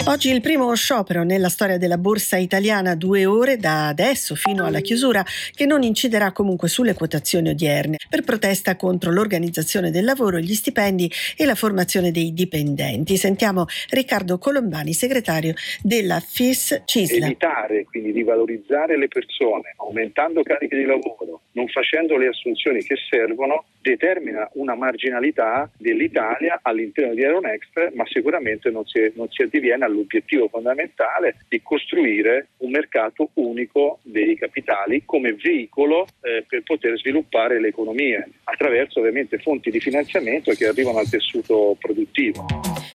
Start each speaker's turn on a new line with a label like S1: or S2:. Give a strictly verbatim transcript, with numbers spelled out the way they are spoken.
S1: Oggi il primo sciopero nella storia della borsa italiana, due ore da adesso fino alla chiusura, che non inciderà comunque sulle quotazioni odierne, per protesta contro l'organizzazione del lavoro, gli stipendi e la formazione dei dipendenti. Sentiamo Riccardo Colombani, segretario della F I S Cisla.
S2: Evitare quindi di valorizzare le persone, aumentando cariche di lavoro, non facendo le assunzioni che servono, determina una marginalità dell'Italia all'interno di Euronext, ma sicuramente non si, non si addiviene all'obiettivo fondamentale di costruire un mercato unico dei capitali come veicolo eh, per poter sviluppare le economie, attraverso ovviamente fonti di finanziamento che arrivano al tessuto produttivo.